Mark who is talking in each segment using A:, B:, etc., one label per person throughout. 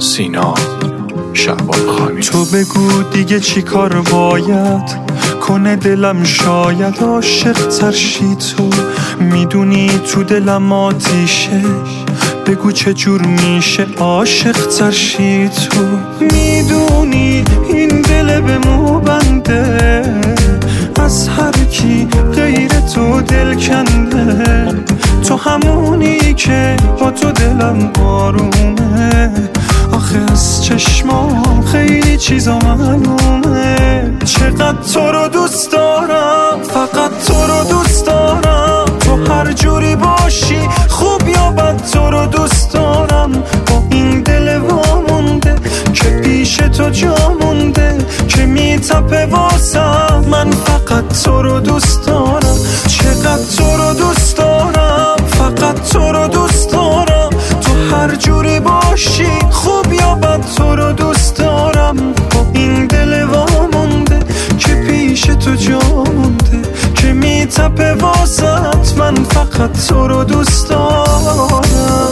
A: سینا شعبان.
B: تو بگو دیگه چی کار باید کنه دلم، شاید عاشق ترشی. تو میدونی تو دلم آتیشه، بگو چه جور میشه عاشق ترشی. تو میدونی این دل به مو بنده، از هر کی غیر تو دل کنده. تو همونی که با تو دلم آرومه، آخه از چشمام خیلی چیزا معلومه. چقدر تو رو دوست دارم، فقط تو رو دوست دارم. تو هر جوری باشی خوب یا بد تو رو دوست دارم. با این دل وامونده که پیش تو جا مونده، که میتپه واسم. من فقط تو رو دوست دارم. چقدر تو رو دوست دارم، فقط تو رو دوست دارم. تو هر جوری باشی خوب یا بد تو رو دوست دارم. با این دل وامونده که پیش تو جا مونده، که میتپه واسط. من فقط تو رو دوست دارم.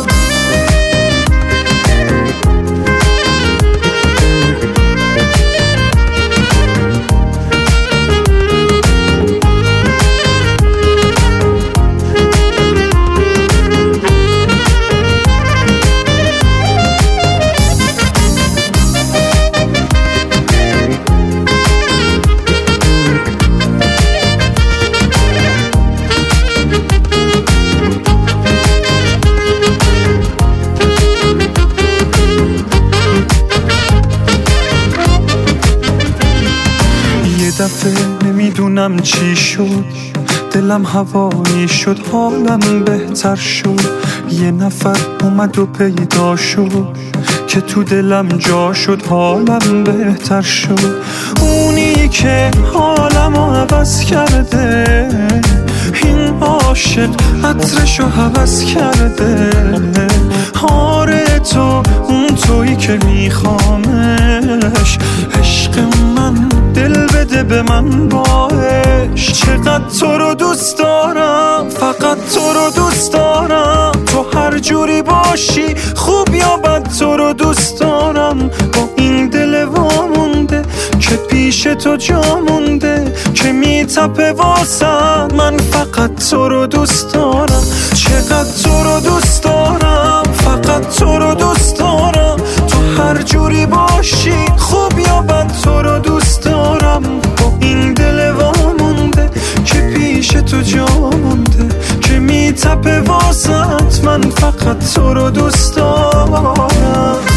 B: دفعه نمیدونم چی شد، دلم هوایی شد، حالم بهتر شد. یه نفر اومد و پیدا شد که تو دلم جا شد، حالم بهتر شد. اونی که حالمو عوض کرده، این عاشق عطرشو حوض کرده. آره تو اون تویی که میخوامش، عشق من دل بده به من باش. چقدر تو رو دوست دارم، فقط تو رو دوست دارم. تو هر جوری باشی خوب یا بد تو رو دوست دارم. با این دل وامونده که پیش تو جا مونده، که میتپه واسم. من فقط تو رو دوست دارم. چقدر تو رو دوست دارم، فقط تو رو دوست دارم. تو هر جوری باشی خوب یا بد تو رو دوست دارم. با این دل وامونده که پیش تو جا مونده، که میتپه واسط. من فقط تو رو دوست دارم.